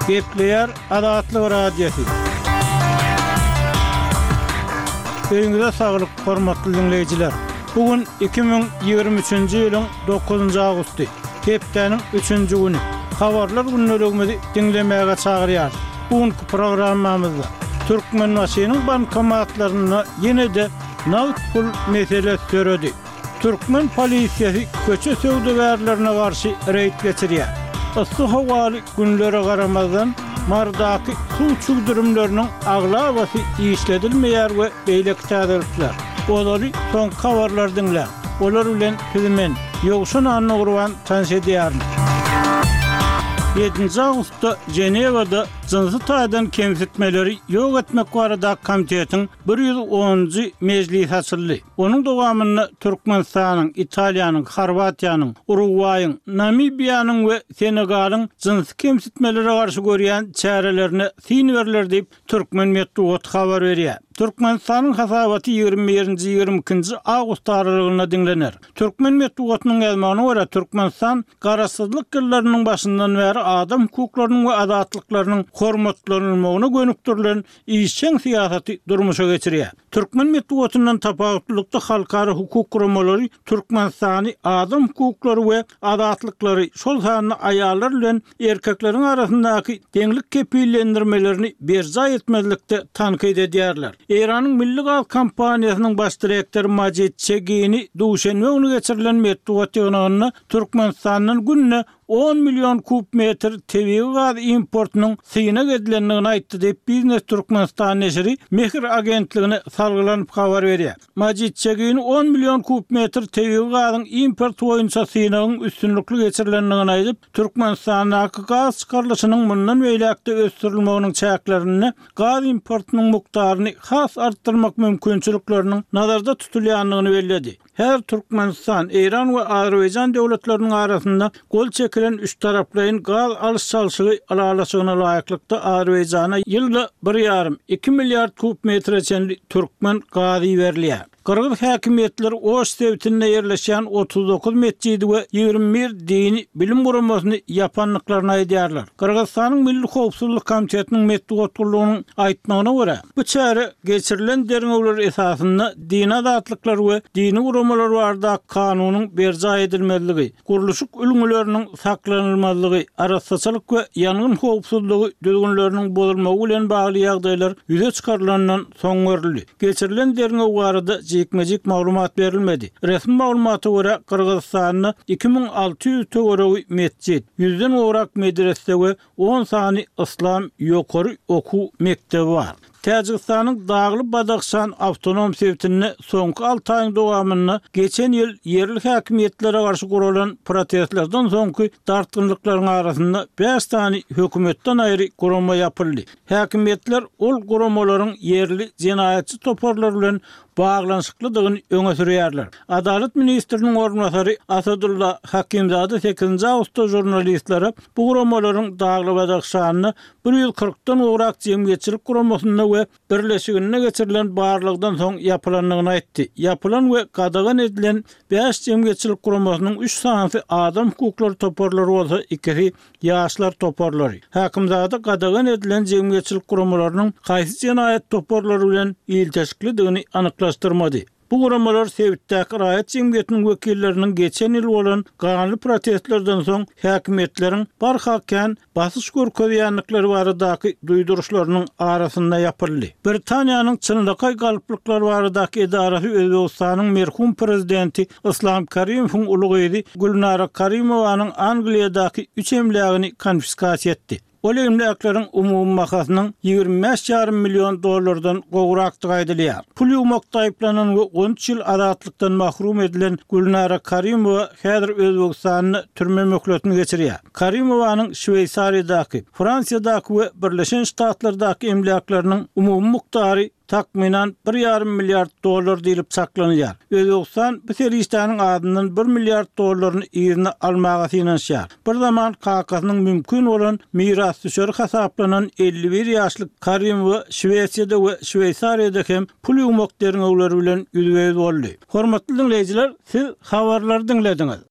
Gepleyer Adatlyk radiosu. Öňüňizde saglyk, hormatly dinleyijiler. Bugün 2023-nji ýylyň 9-njy awgusty. Hepdeniň 3-nji güni. Habarlar günnelegimizi dinlemäge çagyrýar. Bugünkü programmamyzda Türkmen Masynyň bankomatlaryna ýene-de naqd pul meselesi töredi. Türkmen polisiýasy köçe söwdegärlerine garşy reýd geçirýär. Issy hawaly günlere garamazdan mardaky suw çugdurumlarynyň aglabasy işledilmeýär we beýleki täzelikler. Olary soň habarlar dinlä. Olar bilen filmen ýogşun anny gurban tanşedýär. 7 Ağustos'ta Ceneva'da cinsy taýdan kemsitmeleri ýok etmek barada komitetiň 110-njy mejlisi açyldy. Onuň dowamyny Türkmenistanyň, Italiýanyň, Horwatiýanyň, Uruguay'yň, Namibiýanyň we Senegalyň cinsy kemsitmelere garşy görýän çärelerini syn berler diýip Türkmen Medeniýet habar berýär. Türkmenistanyň hasabaty 21-22 awgust aralygyna dinlener. Türkmen Medeniýetynyň elmagyna görä Türkmenistan garasyzlyk ýyllarynyň başyndan bäri adam hukuklarynyň we adatlyklarynyň hormatlanylmagyna gönükdirilen işçiň siýasaty durmuşa geçirýär. Türkmen Medeniýetynyň tapawutlukda halkara hukuk guramalary Türkmenistany adam hukuklary we adatlyklary şol sanyny aýallar bilen erkekleriň arasyndaky deňlik kepillendirmelerini berja etmezlikde tankyd edýärler. İran'ın Milli Gaz Kampaniýasynyň baş direktori Majid Çegini duşenme ony geçirilen Medeniýet ýygynyna Türkmenistanyň günne 10 milyon kub metr tebii gaz importunyň syna gedilenligini aýtdy diýip Biznes Türkmenistan neşri Mehir agentligine salgylanyp habar berýär. Majid Çegini 10 milyon kub metr tebii gazyň import boýunça synyň üstünlükli geçirilenligini aýdyp, Türkmenistanyň gaz çykarlyşynyň mundan beýlekde ösdürilmeginiň çäklerini, gaz importunyň mukdaryny has artdyrmak mümkinçilikleriniň nazarda tutulýanlygyny bellädi. Her Türkmenistan, İran we Azerbaýjan döwletleriniň arasynda gol çekilen üç taraplaryň gaz alyş çalşygy alalaşygyna laýyklykda Azerbaýjana ýylda 1,5-2 milliard kub metre çenli türkmen gazy berilýär. Kırgız häkimetleri Oş sewtinde ýerleşýän 39 mescidi we 21 dini bilim guramasyny ýapanlyklaryny aýdýarlar. Kırgızstanyň Milli Howpsuzlyk Komitetiniň metodologynyň aýtmagyna görä, bu çäre geçirilen derňewler esasynda din adatlyklary we dini guramalar barada kanunyň berja edilmezligi, guruluşyk ülgüleriniň saklanylmazlygy, arassaçylyk we ýangyn howpsuzlygy düzgünleriniň bozulmagy bilen bagly ýagdaýlar ýüze çykarylandan soň görüldi. Geçirilen derňew barada jekmejik maglumat berilmedi. Resmi maglumata görä Kırgızstanyň 2600 töweregi mescid, 100den orak medrese we 10 sany islam ýokary oku mektebi bar. Täjikistanyň Dagly Badakhşan awtonom sewtini soňky 6 aýyň dowamyny geçen ýyl yerli häkimetlere garşy gurulan protestlerden soňky dartgynlyklaryň arasynda 5 tany hökümetden aýry gurama ýapyldy. Häkimetler ol guramalaryň yerli jenaýatçy toparlar bilen bağlanşyklydygyny öňe sürýärler. Adalet ministriniň ornatary Asadulla Hakimzada 8 Ağustos jurnalistlere bu guramalaryň Dagly Badakhşanyny 140-dan ograk jemgyýetçilik guramasynda we birleşigine geçirilen barlygdan soň ýapylanlygyny aýtdy. Ýapylan we gadagan edilen 5 jemgyýetçilik guramasynyň 3 sanaty adam hukuklary toparlary bolsa, 2-si ýaşlar toparlary. Hakimzada gadagan edilen jemgyýetçilik guramalarynyň gaýsy jenaýat toparlary bilen ilteşiklidigini anyklaşdyrmady. Bu guramalar Sewitdäki raýat jemgyýetiniň wekilleriniň geçen ýyl bolan ganly protestlerden soň häkimetleriň barhaken basyş görkezýänlikleri baradaky duýduruşlarynyň arasynda ýapyldy. Britaniýanyň çynlykay galyplyklary baradaky edarasy Özbegistanyň merhum prezidenti Islom Karimowyň ulugyzy Gulnara Karimowanyň Angliýadaky 3 emlagini konfiskasiýa etdi. Ol emlaklaryň umumy mahasynyň 25,5 milyon dollardan gowrakdygy aýdylýar. Pul ýumakda aýplanan we 13 ýyl azatlykdan mahrum edilen Gulnara Karimowa häzir Özbegistanyň türme möhletini geçirýär. Karimowanyň Şweýsariýadaky, Fransiýadaky we Birleşen Ştatlardaky emlaklarynyň umumy mukdary takminan 1,5 milyard dolar diýilip saklanýar. Özbegistan bu serişdanyň adyndan 1 milyard dollaryny ýerine almaga synanýar. Bir zaman Kakasynyň mümkin bolan miras düşeri hasaplanan 51 ýaşlyk Karimow Şweýsiýada we Şweýsariýada hem pul ýumak derňewleri bilen ýüzüňiz boldy. Hormatly dinleýijiler, siz habarlary dinlediňiz.